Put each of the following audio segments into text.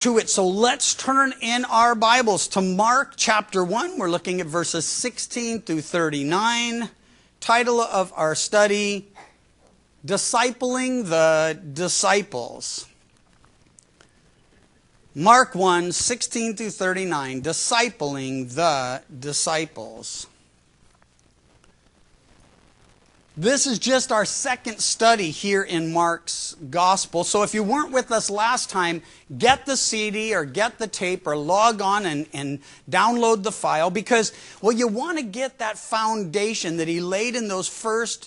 to it. So let's turn in our Bibles to Mark chapter 1. We're looking at verses 16 through 39. Title of our study, Discipling the Disciples. Mark 1, 16 through 39, Discipling the Disciples. This is just our second study here in Mark's Gospel. So if you weren't with us last time, get the CD or get the tape or log on and download the file, because, well, you want to get that foundation that he laid in those first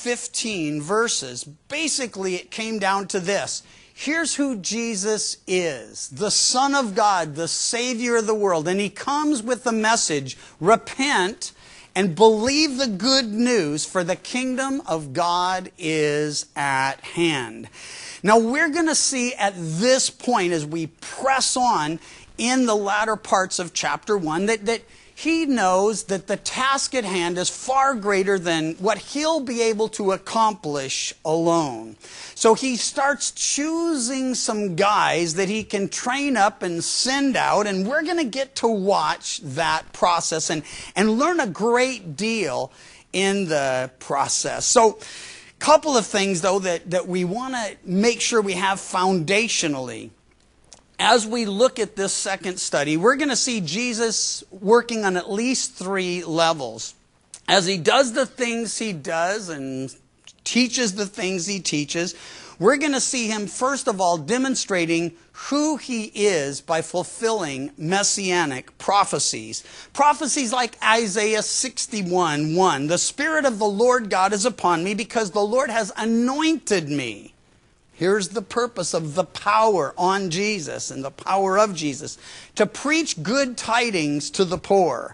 15 verses. Basically, it came down to this. Here's who Jesus is, the Son of God, the Savior of the world. And he comes with the message, repent and believe the good news, for the kingdom of God is at hand. Now we're going to see at this point, as we press on in the latter parts of chapter 1, that he knows that the task at hand is far greater than what he'll be able to accomplish alone. So he starts choosing some guys that he can train up and send out, and we're going to get to watch that process and learn a great deal in the process. So a couple of things, though, that we want to make sure we have foundationally. As we look at this second study, we're going to see Jesus working on at least 3 levels. As he does the things he does and teaches the things he teaches, we're going to see him, first of all, demonstrating who he is by fulfilling messianic prophecies. Prophecies like Isaiah 61:1. The Spirit of the Lord God is upon me, because the Lord has anointed me. Here's the purpose of the power on Jesus and the power of Jesus: to preach good tidings to the poor.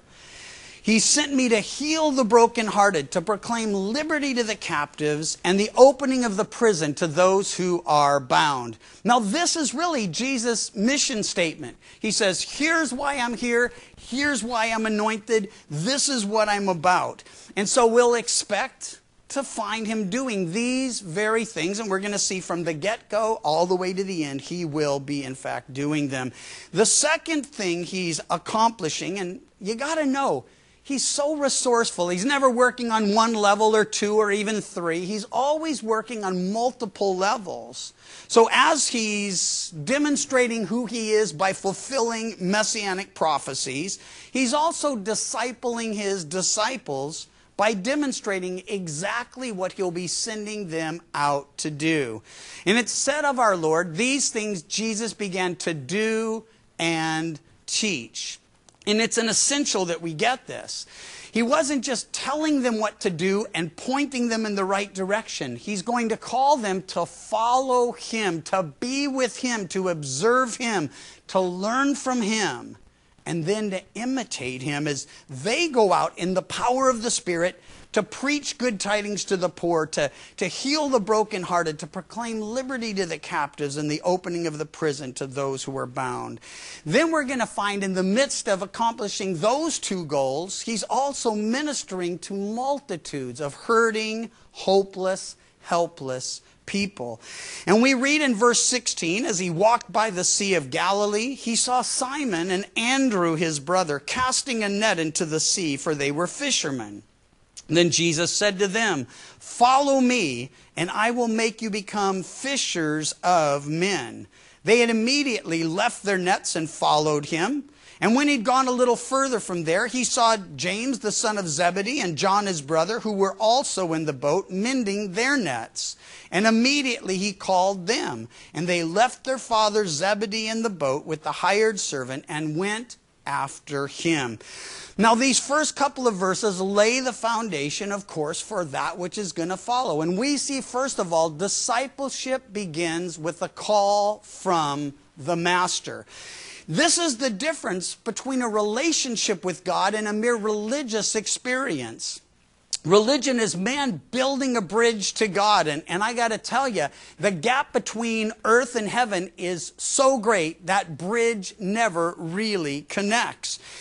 He sent me to heal the brokenhearted, to proclaim liberty to the captives, and the opening of the prison to those who are bound. Now this is really Jesus' mission statement. He says, here's why I'm here, here's why I'm anointed, this is what I'm about. And so we'll expect to find him doing these very things, and we're going to see from the get-go all the way to the end, he will be, in fact, doing them. The second thing he's accomplishing, and you got to know, he's so resourceful. He's never working on 1 level or 2 or even 3. He's always working on multiple levels. So as he's demonstrating who he is by fulfilling messianic prophecies, he's also discipling his disciples by demonstrating exactly what he'll be sending them out to do. And it's said of our Lord, these things Jesus began to do and teach. And it's an essential that we get this. He wasn't just telling them what to do and pointing them in the right direction. He's going to call them to follow him, to be with him, to observe him, to learn from him, and then to imitate him as they go out in the power of the Spirit to preach good tidings to the poor, to heal the brokenhearted, to proclaim liberty to the captives and the opening of the prison to those who are bound. Then we're going to find in the midst of accomplishing those 2 goals, he's also ministering to multitudes of hurting, hopeless, helpless people. And we read in verse 16, as he walked by the Sea of Galilee, he saw Simon and Andrew his brother casting a net into the sea, for they were fishermen. Then Jesus said to them, follow me, and I will make you become fishers of men. They had immediately left their nets and followed him. And when he'd gone a little further from there, he saw James, the son of Zebedee, and John, his brother, who were also in the boat, mending their nets. And immediately he called them. And they left their father Zebedee in the boat with the hired servant and went after him. Now, these first couple of verses lay the foundation, of course, for that which is going to follow. And we see, first of all, discipleship begins with a call from the Master. This is the difference between a relationship with God and a mere religious experience. Religion is man building a bridge to God. And I got to tell you, the gap between earth and heaven is so great that bridge never really connects.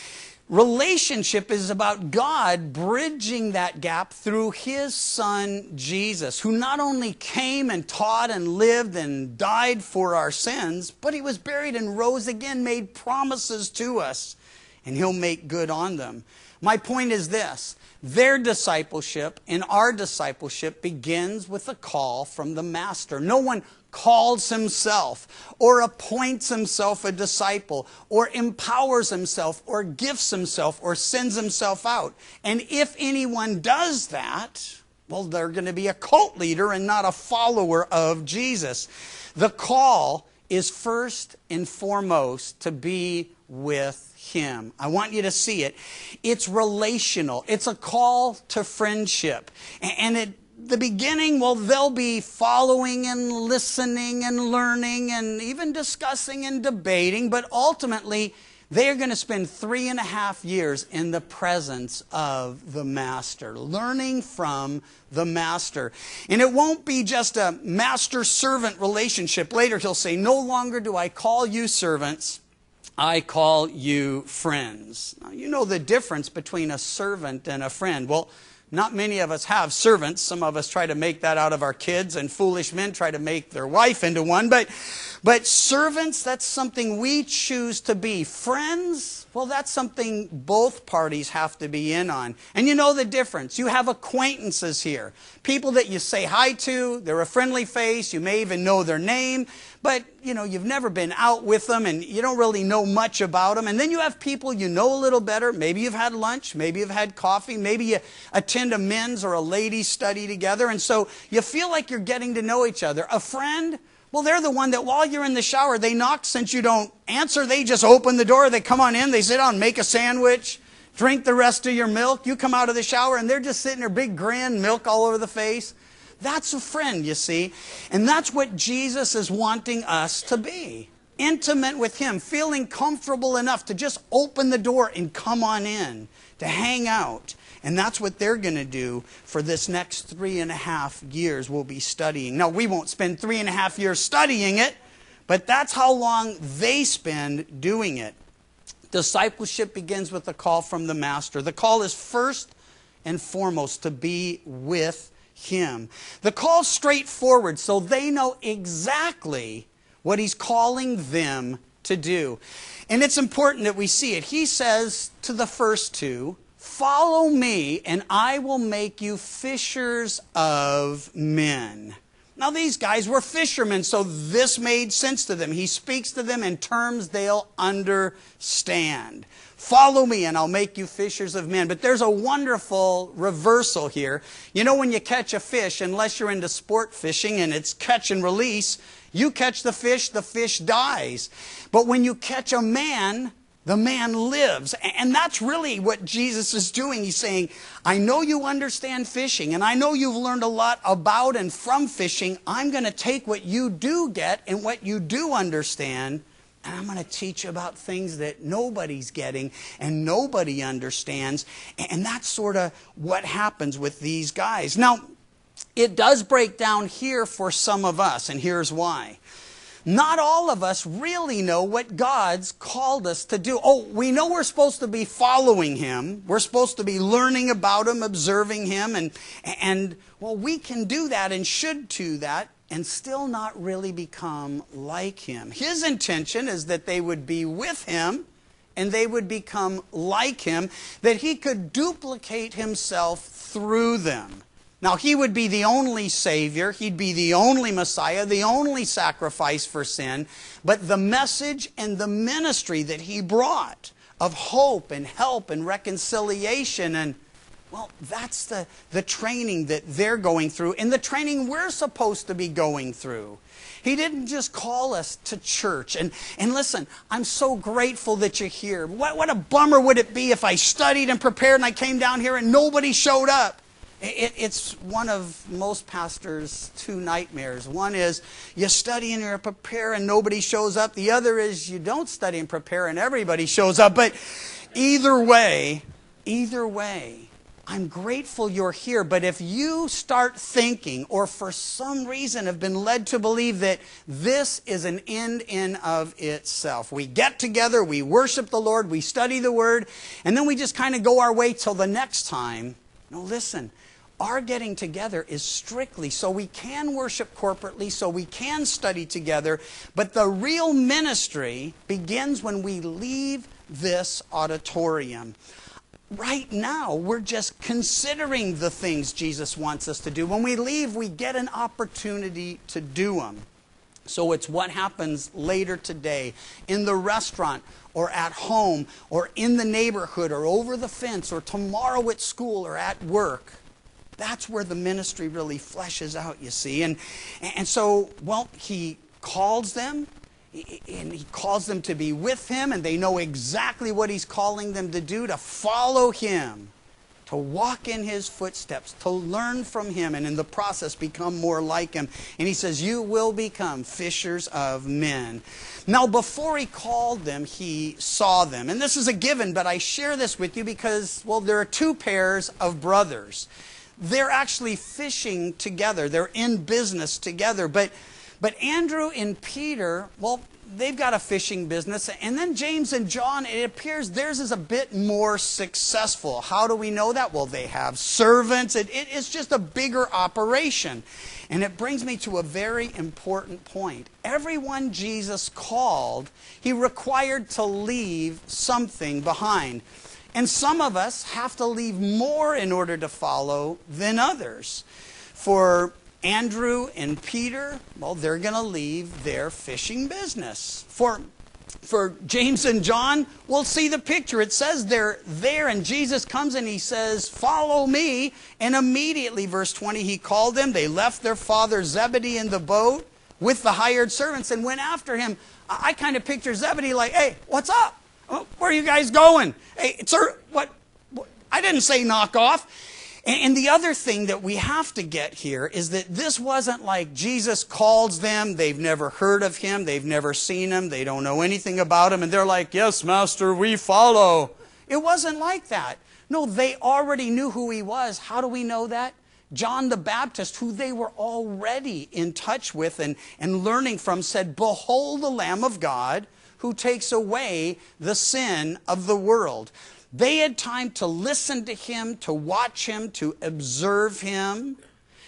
Relationship is about God bridging that gap through His Son, Jesus, who not only came and taught and lived and died for our sins, but He was buried and rose again, made promises to us, and He'll make good on them. My point is this: their discipleship and our discipleship begins with a call from the Master. No one calls himself or appoints himself a disciple or empowers himself or gifts himself or sends himself out. And if anyone does that, well, they're going to be a cult leader and not a follower of Jesus. The call is first and foremost to be with Him. I want you to see it. It's relational. It's a call to friendship. And at the beginning, well, they'll be following and listening and learning and even discussing and debating, but ultimately they are going to spend 3.5 years in the presence of the Master, learning from the Master. And it won't be just a master-servant relationship. Later He'll say, "No longer do I call you servants, I call you friends." Now, you know the difference between a servant and a friend. Well, not many of us have servants. Some of us try to make that out of our kids, and foolish men try to make their wife into one. But servants, that's something we choose to be. Friends, well, that's something both parties have to be in on. And you know the difference. You have acquaintances here. People that you say hi to, they're a friendly face, you may even know their name, but you've never been out with them and you don't really know much about them. And then you have people you know a little better. Maybe you've had lunch, maybe you've had coffee, maybe you attend a men's or a ladies' study together, and so you feel like you're getting to know each other. A friend, well, they're the one that while you're in the shower, they knock. Since you don't answer, they just open the door, they come on in, they sit down, make a sandwich, drink the rest of your milk. You come out of the shower and they're just sitting there, big grin, milk all over the face. That's a friend, you see. And that's what Jesus is wanting us to be. Intimate with Him, feeling comfortable enough to just open the door and come on in, to hang out. And that's what they're going to do for this next 3.5 years we'll be studying. Now, we won't spend 3.5 years studying it, but that's how long they spend doing it. Discipleship begins with a call from the Master. The call is first and foremost to be with Him. The call's straightforward, so they know exactly what He's calling them to do. And it's important that we see it. He says to the first two, "Follow me, and I will make you fishers of men." Now, these guys were fishermen, so this made sense to them. He speaks to them in terms they'll understand. Follow me, and I'll make you fishers of men. But there's a wonderful reversal here. You know, when you catch a fish, unless you're into sport fishing and it's catch and release, you catch the fish dies. But when you catch a man, the man lives. And that's really what Jesus is doing. He's saying, I know you understand fishing, and I know you've learned a lot about and from fishing. I'm going to take what you do get and what you do understand, and I'm going to teach you about things that nobody's getting and nobody understands. And that's sort of what happens with these guys. Now, it does break down here for some of us, and here's why. Not all of us really know what God's called us to do. Oh, we know we're supposed to be following Him. We're supposed to be learning about Him, observing Him. And well, we can do that and should do that and still not really become like Him. His intention is that they would be with Him and they would become like Him, that He could duplicate Himself through them. Now, He would be the only Savior, He'd be the only Messiah, the only sacrifice for sin, but the message and the ministry that He brought of hope and help and reconciliation, and well, that's the training that they're going through and the training we're supposed to be going through. He didn't just call us to church. And listen, I'm so grateful that you're here. What a bummer would it be if I studied and prepared and I came down here and nobody showed up. It's one of most pastors' two nightmares. One is you study and you prepare and nobody shows up. The other is you don't study and prepare and everybody shows up. But either way, I'm grateful you're here, but if you start thinking, or for some reason have been led to believe that this is an end in of itself, we get together, we worship the Lord, we study the Word, and then we just kind of go our way till the next time. No, listen, our getting together is strictly so we can worship corporately, so we can study together, but the real ministry begins when we leave this auditorium. Right now, we're just considering the things Jesus wants us to do. When we leave, we get an opportunity to do them. So it's what happens later today in the restaurant or at home or in the neighborhood or over the fence or tomorrow at school or at work. That's where the ministry really fleshes out, you see. And so, well, he calls them. And he calls them to be with him, and they know exactly what he's calling them to do, to follow him, to walk in his footsteps, to learn from him, and in the process become more like him. And he says, you will become fishers of men. Now, before he called them, he saw them. And this is a given, but I share this with you because, well, there are two pairs of brothers. They're actually fishing together. They're in business together, But Andrew and Peter, well, they've got a fishing business. And then James and John, it appears theirs is a bit more successful. How do we know that? Well, they have servants. It's just a bigger operation. And it brings me to a very important point. Everyone Jesus called, he required to leave something behind. And some of us have to leave more in order to follow than others. For Andrew and Peter, well, they're going to leave their fishing business. For James and John, we'll see the picture. It says they're there, and Jesus comes and he says, follow me. And immediately, verse 20, he called them. They left their father Zebedee in the boat with the hired servants and went after him. I kind of picture Zebedee like, hey, what's up? Where are you guys going? Hey, sir, what? I didn't say knock off. And the other thing that we have to get here is that this wasn't like Jesus calls them. They've never heard of him. They've never seen him. They don't know anything about him. And they're like, yes, Master, we follow. It wasn't like that. No, they already knew who he was. How do we know that? John the Baptist, who they were already in touch with and learning from, said, behold the Lamb of God who takes away the sin of the world. They had time to listen to him, to watch him, to observe him,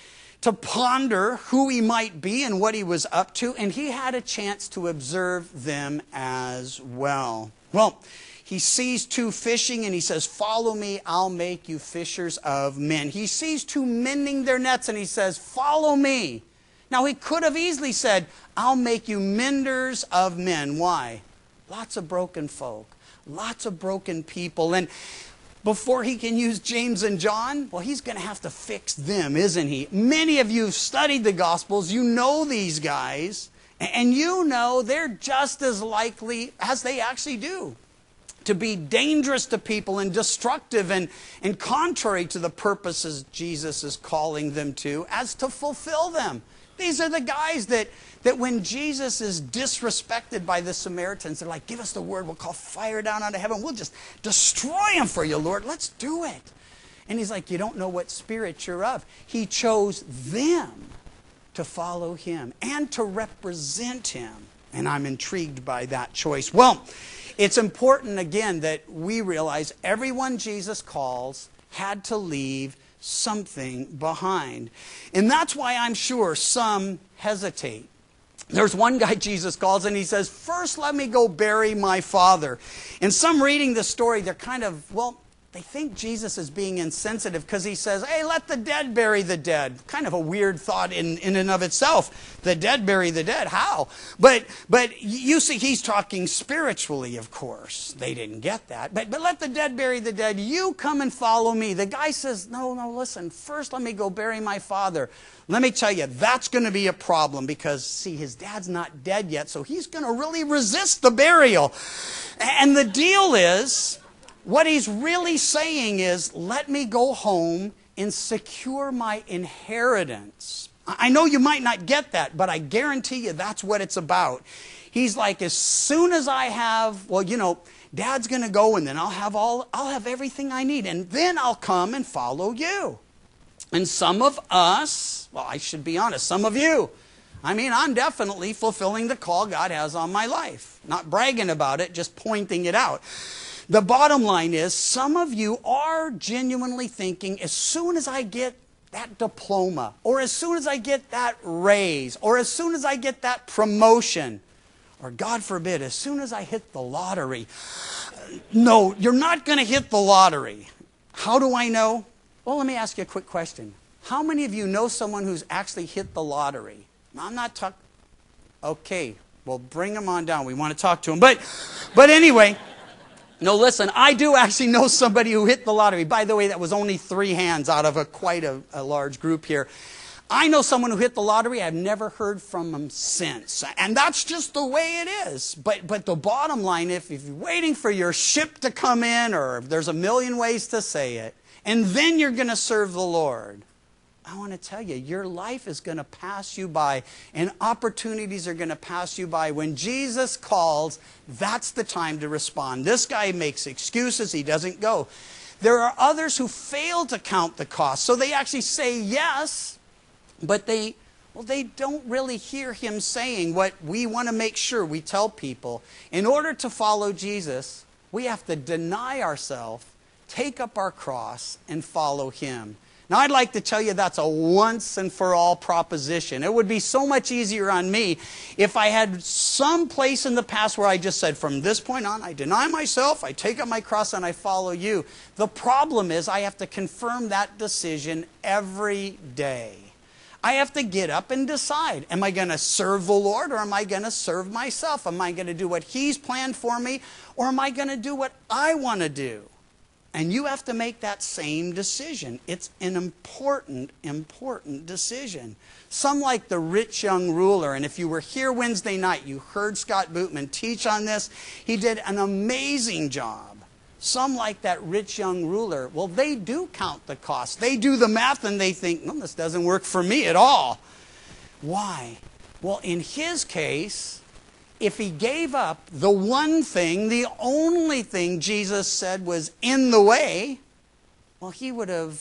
to ponder who he might be and what he was up to, and he had a chance to observe them as well. Well, he sees two fishing and he says, follow me, I'll make you fishers of men. He sees two mending their nets and he says, follow me. Now he could have easily said, I'll make you menders of men. Why? Lots of broken folk. Lots of broken people. And before he can use James and John, well, he's going to have to fix them, isn't he? Many of you have studied the Gospels. You know these guys. And you know they're just as likely, as they actually do, to be dangerous to people and destructive and contrary to the purposes Jesus is calling them to, as to fulfill them. These are the guys that when Jesus is disrespected by the Samaritans, they're like, give us the word, we'll call fire down out of heaven, we'll just destroy them for you, Lord, let's do it. And he's like, you don't know what spirit you're of. He chose them to follow him and to represent him. And I'm intrigued by that choice. Well, it's important, again, that we realize everyone Jesus calls had to leave something behind. And that's why I'm sure some hesitate. There's one guy Jesus calls and he says, first let me go bury my father. And some reading the story, they're kind of, well, they think Jesus is being insensitive because he says, hey, let the dead bury the dead. Kind of a weird thought in and of itself. The dead bury the dead. How? But you see, he's talking spiritually, of course. They didn't get that. But let the dead bury the dead. You come and follow me. The guy says, no, listen. First, let me go bury my father. Let me tell you, that's going to be a problem because, see, his dad's not dead yet, so he's going to really resist the burial. And the deal is, what he's really saying is, let me go home and secure my inheritance. I know you might not get that, but I guarantee you that's what it's about. He's like, as soon as I have, well, Dad's going to go, and then I'll have everything I need, and then I'll come and follow you. And some of us, well, I should be honest, some of you, I'm definitely fulfilling the call God has on my life. Not bragging about it, just pointing it out. The bottom line is, some of you are genuinely thinking, as soon as I get that diploma, or as soon as I get that raise, or as soon as I get that promotion, or God forbid, as soon as I hit the lottery. No, you're not going to hit the lottery. How do I know? Well, let me ask you a quick question. How many of you know someone who's actually hit the lottery? I'm not talking. Okay, well, bring them on down. We want to talk to them. But anyway, no, listen, I do actually know somebody who hit the lottery. By the way, that was only 3 hands out of quite a large group here. I know someone who hit the lottery. I've never heard from him since. And that's just the way it is. But the bottom line, if you're waiting for your ship to come in, or if there's a million ways to say it, and then you're going to serve the Lord, I want to tell you, your life is going to pass you by, and opportunities are going to pass you by. When Jesus calls, that's the time to respond. This guy makes excuses. He doesn't go. There are others who fail to count the cost. So they actually say yes, but they don't really hear him saying what we want to make sure we tell people. In order to follow Jesus, we have to deny ourselves, take up our cross, and follow him. Now, I'd like to tell you that's a once and for all proposition. It would be so much easier on me if I had some place in the past where I just said, from this point on, I deny myself, I take up my cross, and I follow you. The problem is I have to confirm that decision every day. I have to get up and decide, am I going to serve the Lord, or am I going to serve myself? Am I going to do what he's planned for me, or am I going to do what I want to do? And you have to make that same decision. It's an important, important decision. Some like the rich young ruler, and if you were here Wednesday night, you heard Scott Bootman teach on this. He did an amazing job. Some like that rich young ruler, well, they do count the cost. They do the math and they think, no, this doesn't work for me at all. Why? Well, in his case, if he gave up the one thing, the only thing Jesus said was in the way, well, he would have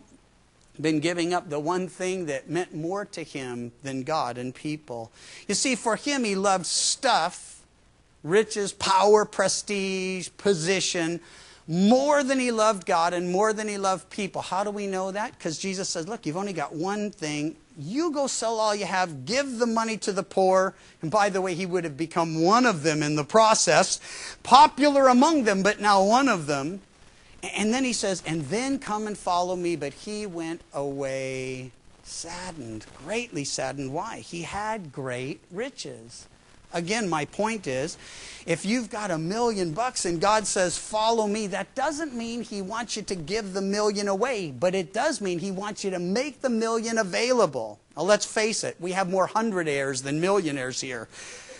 been giving up the one thing that meant more to him than God and people. You see, for him, he loved stuff, riches, power, prestige, position, more than he loved God and more than he loved people. How do we know that? Because Jesus says, look, you've only got one thing. You go sell all you have, give the money to the poor. And by the way, he would have become one of them in the process. Popular among them, but now one of them. And then he says, and then come and follow me. But he went away saddened, greatly saddened. Why? He had great riches. Again, my point is, if you've got $1 million and God says, follow me, that doesn't mean he wants you to give the $1 million away, but it does mean he wants you to make the $1 million available. Now, let's face it, we have more hundredaires than millionaires here.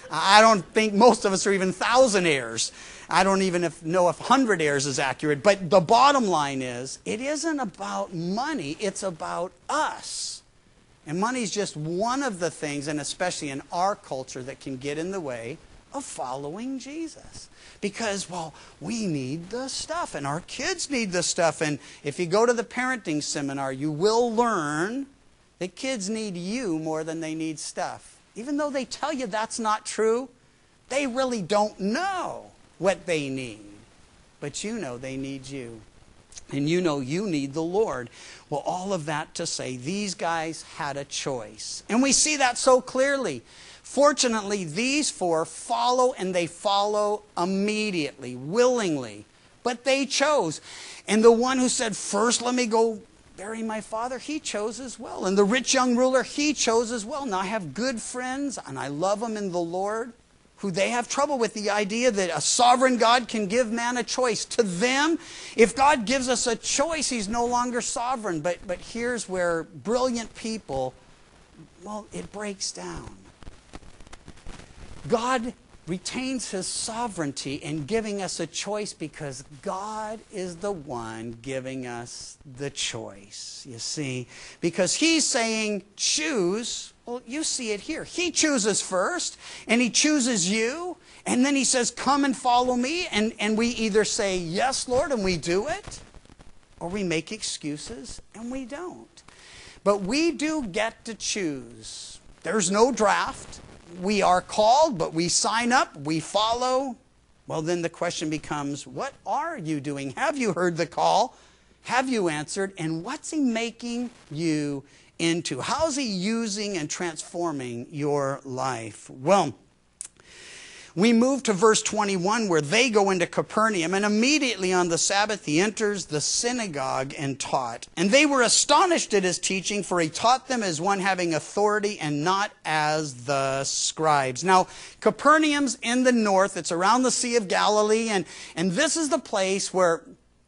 I don't think most of us are even thousandaires. I don't even know if hundredaires is accurate, but the bottom line is, it isn't about money, it's about us. And money is just one of the things, and especially in our culture, that can get in the way of following Jesus. Because, well, we need the stuff, and our kids need the stuff. And if you go to the parenting seminar, you will learn that kids need you more than they need stuff. Even though they tell you that's not true, they really don't know what they need. But you know they need you. And you know you need the Lord. Well, all of that to say, these guys had a choice. And we see that so clearly. Fortunately, these four follow, and they follow immediately, willingly. But they chose. And the one who said, first let me go bury my father, he chose as well. And the rich young ruler, he chose as well. Now, I have good friends, and I love them in the Lord, who they have trouble with the idea that a sovereign God can give man a choice. To them, if God gives us a choice, he's no longer sovereign. But here's where brilliant people, well, it breaks down. God retains his sovereignty in giving us a choice because God is the one giving us the choice, you see. Because he's saying choose, Well, you see it here. He chooses first, and he chooses you, and then he says, come and follow me, and we either say, yes, Lord, and we do it, or we make excuses, and we don't. But we do get to choose. There's no draft. We are called, but we sign up, we follow. Well, then the question becomes, what are you doing? Have you heard the call? Have you answered? And what's he making you into? How's he using and transforming your life? Well, we move to verse 21 where they go into Capernaum, and immediately on the Sabbath he enters the synagogue and taught. And they were astonished at his teaching, for he taught them as one having authority and not as the scribes. Now, Capernaum's in the north. It's around the Sea of Galilee, and this is the place where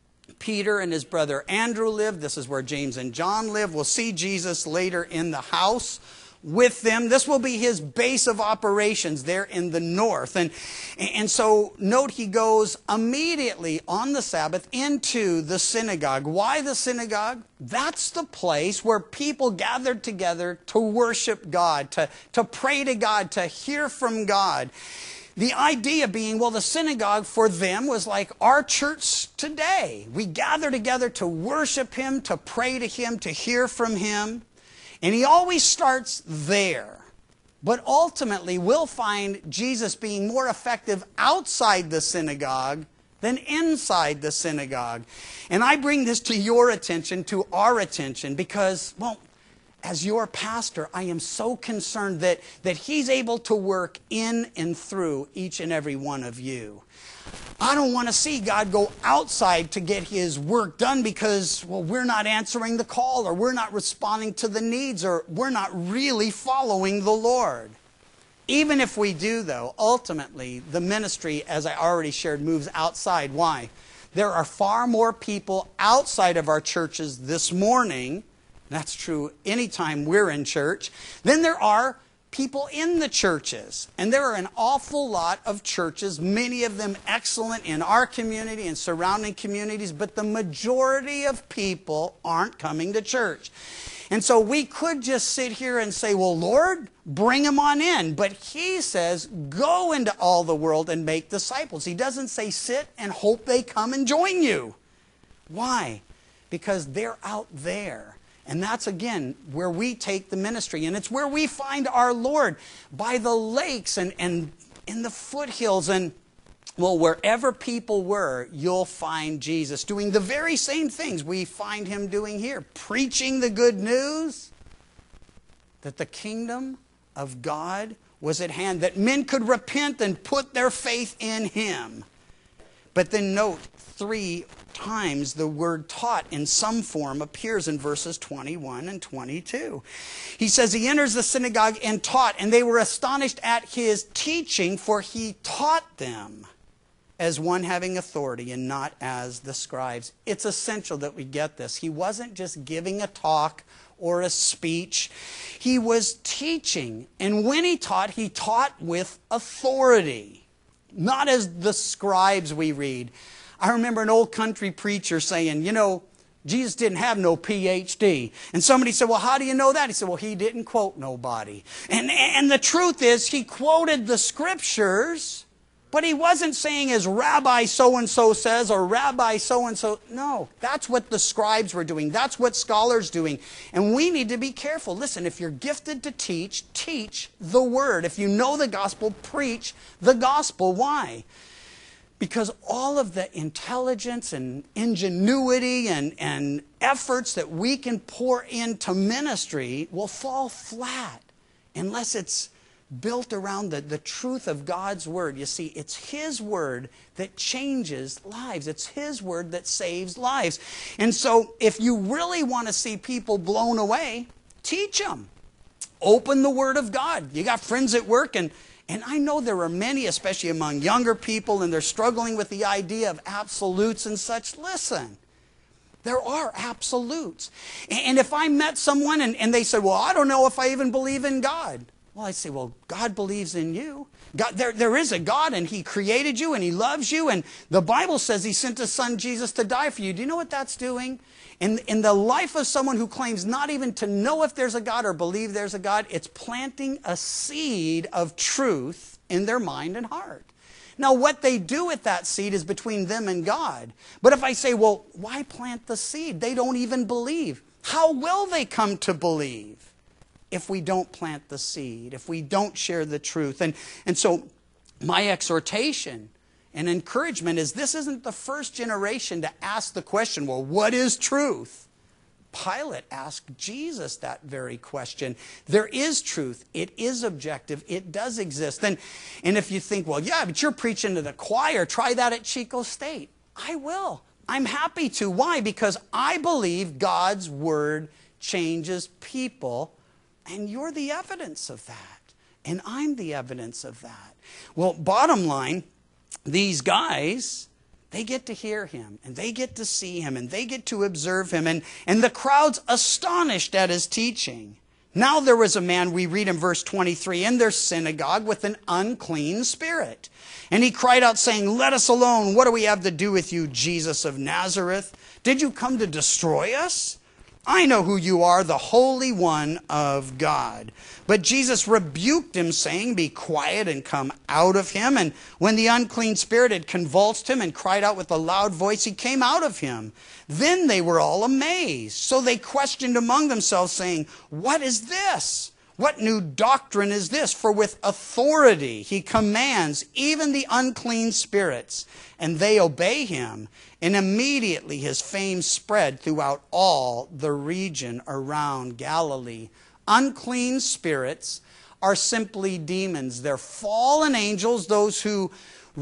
Peter and his brother Andrew lived. This is where James and John lived. We'll see Jesus later in the house with them. This will be his base of operations there in the north. And so note he goes immediately on the Sabbath into the synagogue. Why the synagogue? That's the place where people gathered together to worship God, to pray to God, to hear from God. The idea being, well, the synagogue for them was like our church today. We gather together to worship him, to pray to him, to hear from him. And he always starts there. But ultimately, we'll find Jesus being more effective outside the synagogue than inside the synagogue. And I bring this to your attention, to our attention, because, well, as your pastor, I am so concerned that he's able to work in and through each and every one of you. I don't want to see God go outside to get his work done because, well, we're not answering the call, or we're not responding to the needs, or we're not really following the Lord. Even if we do, though, ultimately, the ministry, as I already shared, moves outside. Why? There are far more people outside of our churches this morning, that's true anytime we're in church, than there are people in the churches. And there are an awful lot of churches, many of them excellent in our community and surrounding communities, but the majority of people aren't coming to church. And so we could just sit here and say, well, Lord, bring them on in. But he says, go into all the world and make disciples. He doesn't say sit and hope they come and join you. Why? Because they're out there. And that's, again, where we take the ministry. And it's where we find our Lord, by the lakes and in the foothills. And, well, wherever people were, you'll find Jesus doing the very same things we find him doing here. Preaching the good news that the kingdom of God was at hand, that men could repent and put their faith in him. But then note, 3 times the word taught in some form appears in verses 21 and 22. He says he enters the synagogue and taught, and they were astonished at his teaching, for he taught them as one having authority and not as the scribes. It's essential that we get this. He wasn't just giving a talk or a speech. He was teaching. And when he taught with authority. Not as the scribes we read. I remember an old country preacher saying, you know, Jesus didn't have no PhD. And somebody said, well, how do you know that? He said, well, he didn't quote nobody. And the truth is, he quoted the scriptures, but he wasn't saying as Rabbi so-and-so says or Rabbi so-and-so. No, that's what the scribes were doing. That's what scholars doing. And we need to be careful. Listen, if you're gifted to teach, teach the word. If you know the gospel, preach the gospel. Why? Because all of the intelligence and ingenuity and efforts that we can pour into ministry will fall flat unless it's built around the truth of God's word. You see, it's his word that changes lives. It's his word that saves lives. And so if you really want to see people blown away, teach them. Open the word of God. You got friends at work, and I know there are many, especially among younger people, and they're struggling with the idea of absolutes and such. Listen, there are absolutes. And if I met someone and they said, well, I don't know if I even believe in God. Well, I say, well, God believes in you. God, there is a God, and He created you, and He loves you, and the Bible says He sent His Son Jesus to die for you. Do you know what that's doing? In the life of someone who claims not even to know if there's a God or believe there's a God, it's planting a seed of truth in their mind and heart. Now, what they do with that seed is between them and God. But if I say, well, why plant the seed? They don't even believe. How will they come to believe if we don't plant the seed, if we don't share the truth? And so my exhortation and encouragement is this isn't the first generation to ask the question, well, what is truth? Pilate asked Jesus that very question. There is truth. It is objective. It does exist. And if you think, well, yeah, but you're preaching to the choir, try that at Chico State. I will. I'm happy to. Why? Because I believe God's Word changes people, and you're the evidence of that. And I'm the evidence of that. Well, bottom line, these guys, they get to hear Him, and they get to see Him, and they get to observe Him, and the crowd's astonished at His teaching. Now there was a man, we read in verse 23, in their synagogue with an unclean spirit. And he cried out, saying, let us alone. What do we have to do with you, Jesus of Nazareth? Did you come to destroy us? I know who you are, the Holy One of God. But Jesus rebuked him, saying, be quiet and come out of him. And when the unclean spirit had convulsed him and cried out with a loud voice, he came out of him. Then they were all amazed. So they questioned among themselves, saying, what is this? What new doctrine is this? For with authority he commands even the unclean spirits, and they obey him. And immediately his fame spread throughout all the region around Galilee. Unclean spirits are simply demons. They're fallen angels, those who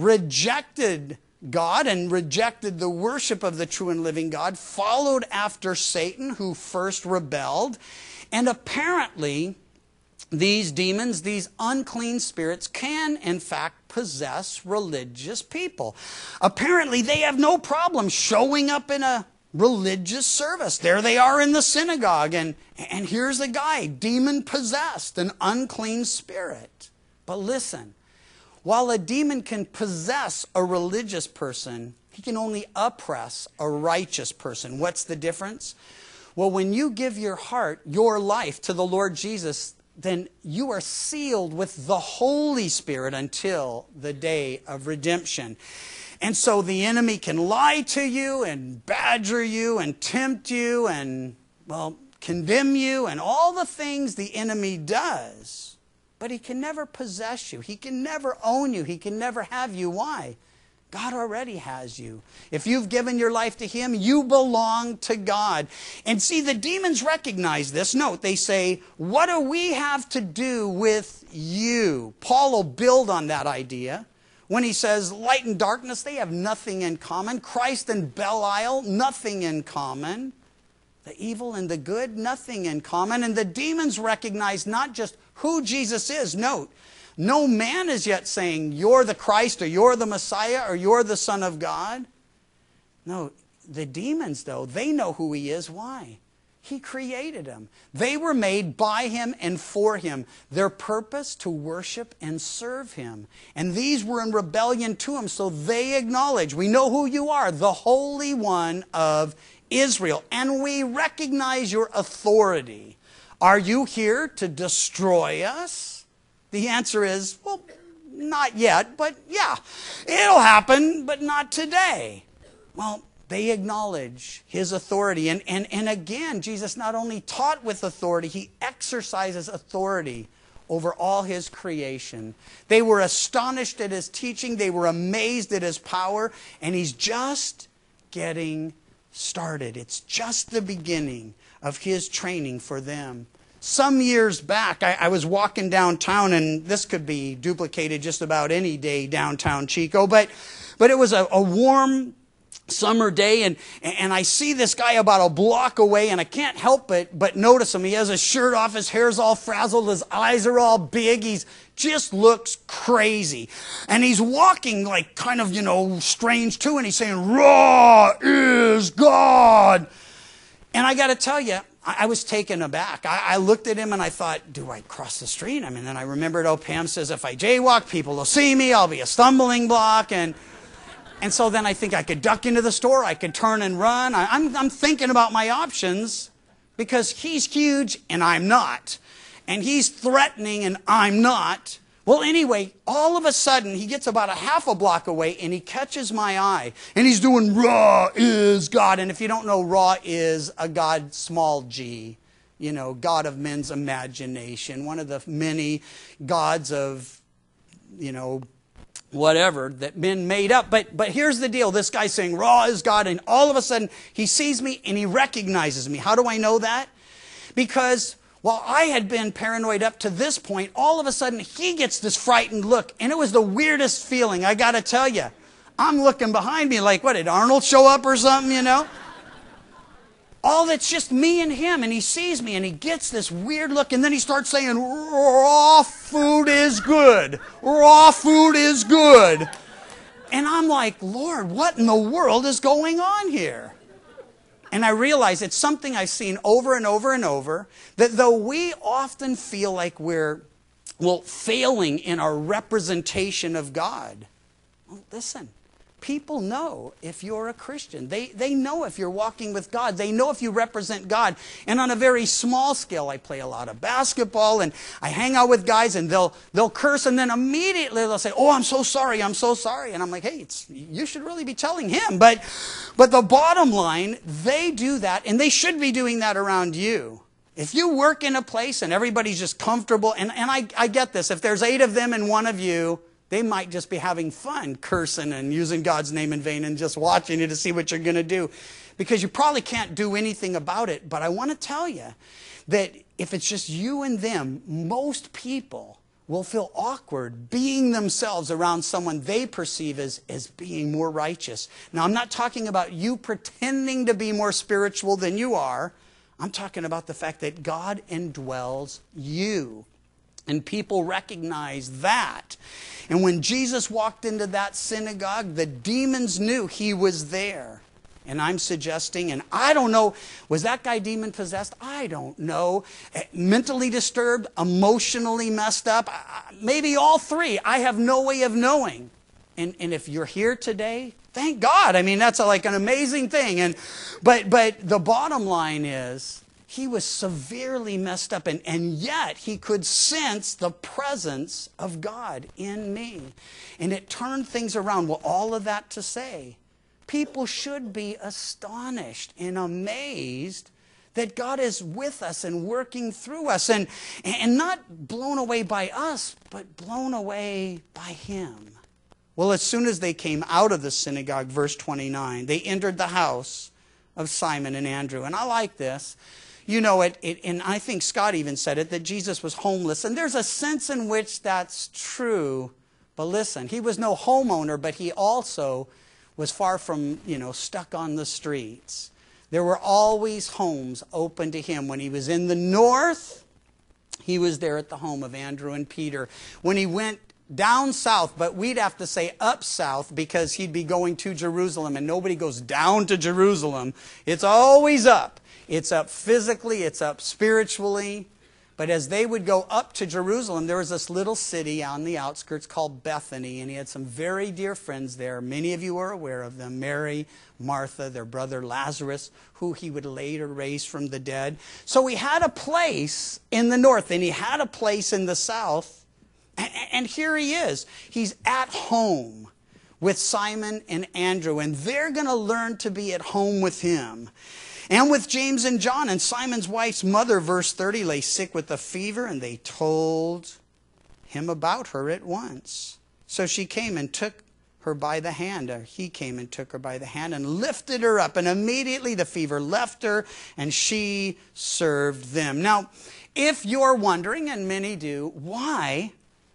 rejected God and rejected the worship of the true and living God, followed after Satan, who first rebelled. And apparently, these demons, these unclean spirits, can in fact possess religious people. Apparently, they have no problem showing up in a religious service. There they are in the synagogue, and here's a guy, demon-possessed, an unclean spirit. But listen, while a demon can possess a religious person, he can only oppress a righteous person. What's the difference? Well, when you give your heart, your life to the Lord Jesus, then you are sealed with the Holy Spirit until the day of redemption. And so the enemy can lie to you and badger you and tempt you and, well, condemn you and all the things the enemy does. But he can never possess you. He can never own you. He can never have you. Why? God already has you. If you've given your life to Him, you belong to God. And see, the demons recognize this. Note, they say, what do we have to do with you? Paul will build on that idea when he says, light and darkness, they have nothing in common. Christ and Belial, nothing in common. The evil and the good, nothing in common. And the demons recognize not just who Jesus is. Note, no man is yet saying, you're the Christ, or you're the Messiah, or you're the Son of God. No, the demons, though, they know who He is. Why? He created them. They were made by Him and for Him. Their purpose to worship and serve Him. And these were in rebellion to Him, so they acknowledge, we know who you are, the Holy One of Israel. And we recognize your authority. Are you here to destroy us? The answer is, well, not yet, but yeah, it'll happen, but not today. Well, they acknowledge His authority. And again, Jesus not only taught with authority, He exercises authority over all His creation. They were astonished at His teaching. They were amazed at His power. And He's just getting started. It's just the beginning of His training for them. Some years back, I was walking downtown, and this could be duplicated just about any day downtown Chico, but it was a warm summer day, and I see this guy about a block away, and I can't help but notice him. He has his shirt off, his hair's all frazzled, his eyes are all big, he's just looks crazy. And he's walking like kind of, strange too, and he's saying, "Raw is God." And I got to tell you, I was taken aback. I looked at him and I thought, do I cross the street? I mean, then I remembered, Pam says, if I jaywalk, people will see me. I'll be a stumbling block. And so then I think I could duck into the store. I could turn and run. I'm thinking about my options because he's huge and I'm not. And he's threatening and I'm not. Well, anyway, all of a sudden, he gets about a half a block away and he catches my eye. And he's doing, Ra is God. And if you don't know, Ra is a God, small g. You know, God of men's imagination. One of the many gods of, you know, whatever that men made up. But here's the deal. This guy's saying, Ra is God. And all of a sudden, he sees me and he recognizes me. How do I know that? Because while I had been paranoid up to this point, all of a sudden he gets this frightened look. And it was the weirdest feeling, I got to tell you. I'm looking behind me like, what, did Arnold show up or something, you know? All that's just me and him. And he sees me and he gets this weird look. And then he starts saying, raw food is good. Raw food is good. And I'm like, Lord, what in the world is going on here? And I realize it's something I've seen over and over and over, that though we often feel like we're, failing in our representation of God, well, listen, people know if you're a Christian. They know if you're walking with God. They know if you represent God. And on a very small scale, I play a lot of basketball and I hang out with guys and they'll curse and then immediately they'll say, oh, I'm so sorry. And I'm like, hey, you should really be telling him. But the bottom line, they do that and they should be doing that around you. If you work in a place and everybody's just comfortable, and I get this, if there's 8 of them and 1 of you, they might just be having fun cursing and using God's name in vain and just watching you to see what you're going to do. Because you probably can't do anything about it. But I want to tell you that if it's just you and them, most people will feel awkward being themselves around someone they perceive as being more righteous. Now, I'm not talking about you pretending to be more spiritual than you are. I'm talking about the fact that God indwells you. And people recognize that. And when Jesus walked into that synagogue, the demons knew he was there. And I'm suggesting, and I don't know, was that guy demon possessed? I don't know. Mentally disturbed, emotionally messed up, maybe all 3. I have no way of knowing. And if you're here today, thank God. I mean, that's like an amazing thing. But the bottom line is, he was severely messed up, and yet he could sense the presence of God in me. And it turned things around. Well, all of that to say, people should be astonished and amazed that God is with us and working through us, and not blown away by us, but blown away by him. Well, as soon as they came out of the synagogue, verse 29, they entered the house of Simon and Andrew. And I like this. You know, and I think Scott even said it, that Jesus was homeless. And there's a sense in which that's true. But listen, he was no homeowner, but he also was far from, stuck on the streets. There were always homes open to him. When he was in the north, he was there at the home of Andrew and Peter. When he went down south, but we'd have to say up south because he'd be going to Jerusalem, and nobody goes down to Jerusalem. It's always up. It's up physically, it's up spiritually. But as they would go up to Jerusalem, there was this little city on the outskirts called Bethany, and he had some very dear friends there. Many of you are aware of them. Mary, Martha, their brother Lazarus, who he would later raise from the dead. So he had a place in the north, and he had a place in the south. And here he is. He's at home with Simon and Andrew, and they're going to learn to be at home with him. And with James and John. And Simon's wife's mother, verse 30, lay sick with a fever, and they told him about her at once. So she came and took her by the hand, or he came and took her by the hand and lifted her up. And immediately the fever left her, and she served them. Now, if you're wondering, and many do, why,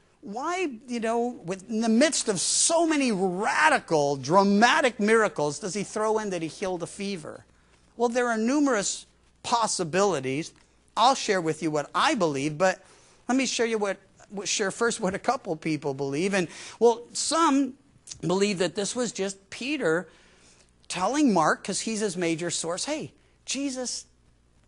in the midst of so many radical, dramatic miracles, does he throw in that he healed a fever? Well, there are numerous possibilities. I'll share with you what I believe, but let me share first what a couple people believe. And, some believe that this was just Peter telling Mark, because he's his major source, hey, Jesus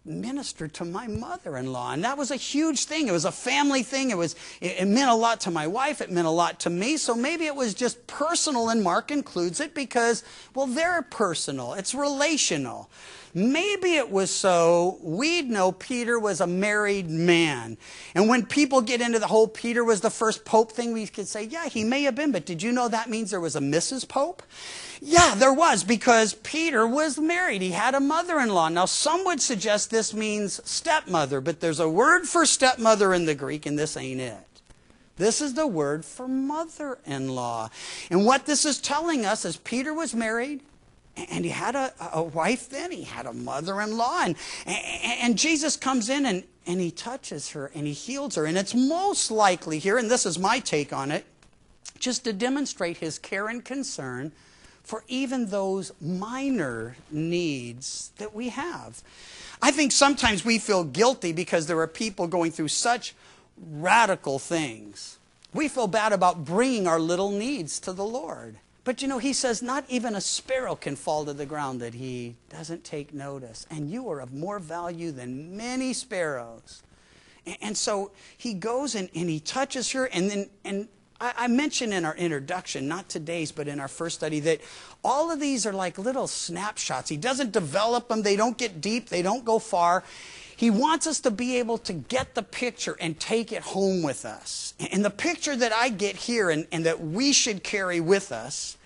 minister to my mother-in-law. And that was a huge thing. It was a family thing. It meant a lot to my wife. It meant a lot to me. So maybe it was just personal, and Mark includes it because, well, they're personal. It's relational. Maybe it was so we'd know Peter was a married man. And when people get into the whole Peter was the first pope thing, we could say, yeah, he may have been, but did you know that means there was a Mrs. Pope? Yeah, there was, because Peter was married. He had a mother-in-law. Now, some would suggest this means stepmother, but there's a word for stepmother in the Greek, and this ain't it. This is the word for mother-in-law. And what this is telling us is Peter was married, and he had a wife then. He had a mother-in-law. And Jesus comes in and he touches her and he heals her. And it's most likely here, and this is my take on it, just to demonstrate his care and concern for even those minor needs that we have. I think sometimes we feel guilty because there are people going through such radical things. We feel bad about bringing our little needs to the Lord. But you know, he says not even a sparrow can fall to the ground that he doesn't take notice. And you are of more value than many sparrows. And so he goes and he touches her. And I mentioned in our introduction, not today's, but in our first study, that all of these are like little snapshots. He doesn't develop them. They don't get deep. They don't go far. He wants us to be able to get the picture and take it home with us. And the picture that I get here and that we should carry with us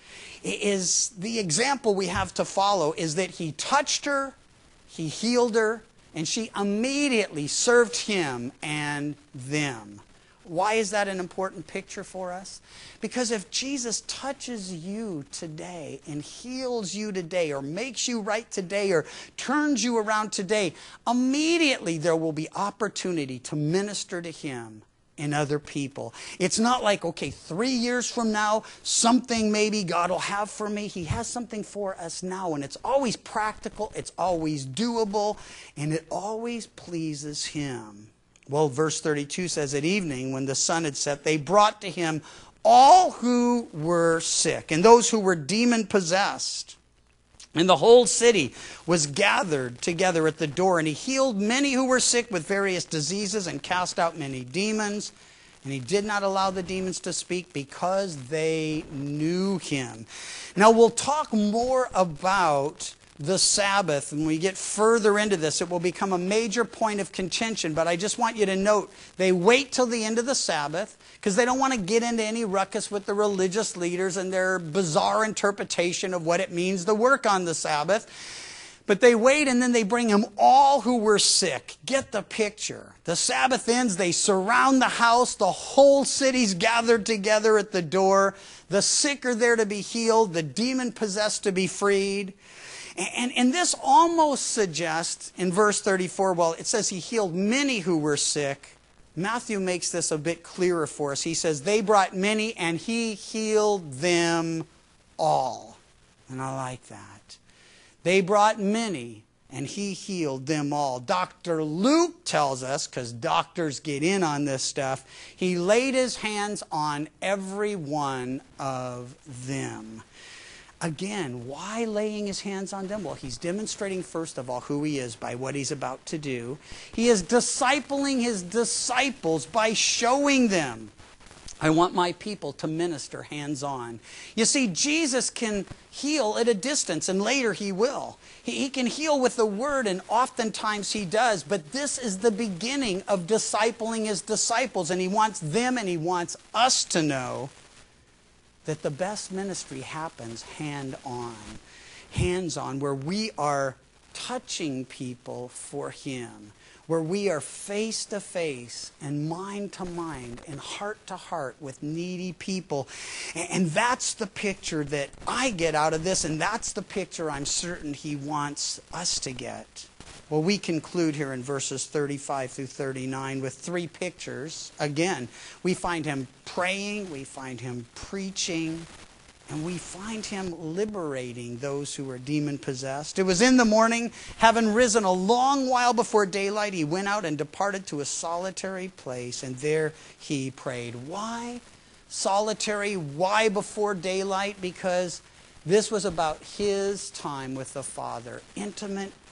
is the example we have to follow is that he touched her, he healed her, and she immediately served him and them. Why is that an important picture for us? Because if Jesus touches you today and heals you today or makes you right today or turns you around today, immediately there will be opportunity to minister to him and other people. It's not like, okay, 3 years from now, something maybe God will have for me. He has something for us now, and it's always practical, it's always doable, and it always pleases him. Well, verse 32 says, at evening, when the sun had set, they brought to him all who were sick and those who were demon-possessed. And the whole city was gathered together at the door. And he healed many who were sick with various diseases and cast out many demons. And he did not allow the demons to speak because they knew him. Now, we'll talk more about the Sabbath. When we get further into this, it will become a major point of contention. But I just want you to note, they wait till the end of the Sabbath because they don't want to get into any ruckus with the religious leaders and their bizarre interpretation of what it means to work on the Sabbath. But they wait and then they bring him all who were sick. Get the picture. The Sabbath ends, they surround the house, the whole city's gathered together at the door. The sick are there to be healed, the demon-possessed to be freed. And this almost suggests, in verse 34, well, it says he healed many who were sick. Matthew makes this a bit clearer for us. He says, they brought many and he healed them all. And I like that. They brought many and he healed them all. Dr. Luke tells us, because doctors get in on this stuff, he laid his hands on every one of them. Again, why laying his hands on them? Well, he's demonstrating, first of all, who he is by what he's about to do. He is discipling his disciples by showing them. I want my people to minister hands-on. You see, Jesus can heal at a distance, and later he will. He can heal with the word, and oftentimes he does. But this is the beginning of discipling his disciples, and he wants them and he wants us to know that the best ministry happens hands-on, where we are touching people for him, where we are face-to-face and mind-to-mind and heart-to-heart with needy people. And that's the picture that I get out of this, and that's the picture I'm certain he wants us to get. Well, we conclude here in verses 35 through 39 with three pictures. Again, we find him praying, we find him preaching, and we find him liberating those who are demon-possessed. It was in the morning, having risen a long while before daylight, he went out and departed to a solitary place, and there he prayed. Why solitary? Why before daylight? Because this was about his time with the Father, intimate,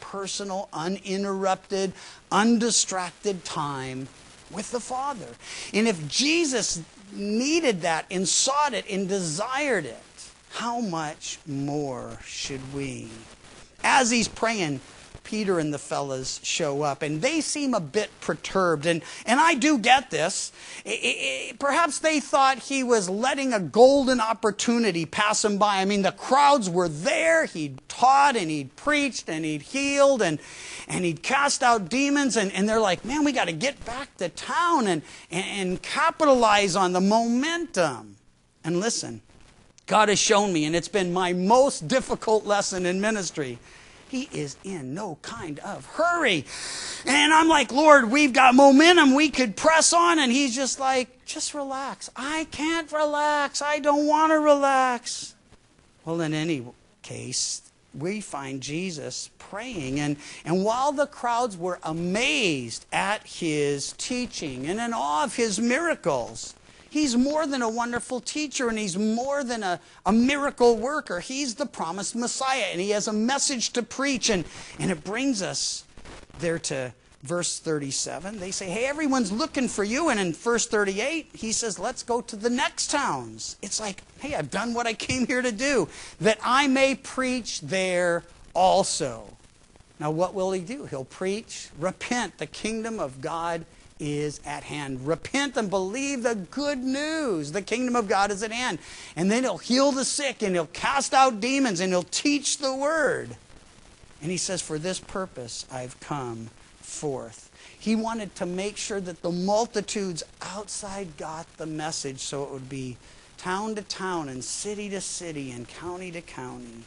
personal, uninterrupted, undistracted time with the Father. And if Jesus needed that and sought it and desired it, how much more should we? As he's praying, Peter and the fellas show up, and they seem a bit perturbed. And I do get this. Perhaps they thought he was letting a golden opportunity pass him by. I mean, the crowds were there. He'd taught, and he'd preached, and he'd healed, and he'd cast out demons. And they're like, man, we got to get back to town and capitalize on the momentum. And listen, God has shown me, and it's been my most difficult lesson in ministry, he is in no kind of hurry. And I'm like, Lord, we've got momentum. We could press on. And he's just like, just relax. I can't relax. I don't want to relax. Well, in any case, we find Jesus praying. And while the crowds were amazed at his teaching and in awe of his miracles, he's more than a wonderful teacher, and he's more than a miracle worker. He's the promised Messiah, and he has a message to preach. And it brings us there to verse 37. They say, hey, everyone's looking for you. And in verse 38, he says, let's go to the next towns. It's like, hey, I've done what I came here to do, that I may preach there also. Now, what will he do? He'll preach, repent, the kingdom of God is at hand. Repent and believe the good news. The kingdom of God is at hand. And then he'll heal the sick, and he'll cast out demons, and he'll teach the word. And he says, for this purpose I've come forth. He wanted to make sure that the multitudes outside got the message, so it would be town to town and city to city and county to county.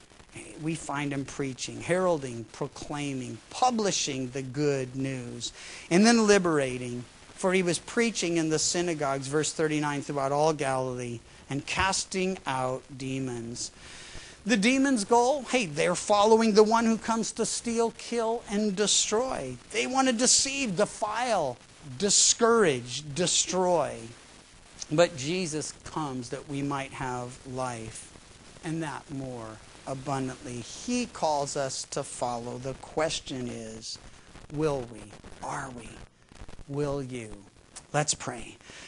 We find him preaching, heralding, proclaiming, publishing the good news, and then liberating. For he was preaching in the synagogues, verse 39, throughout all Galilee, and casting out demons. The demons' goal, hey, they're following the one who comes to steal, kill, and destroy. They want to deceive, defile, discourage, destroy. But Jesus comes that we might have life, and that more abundantly. He calls us to follow. The question is, will we? Are we? Will you? Let's pray.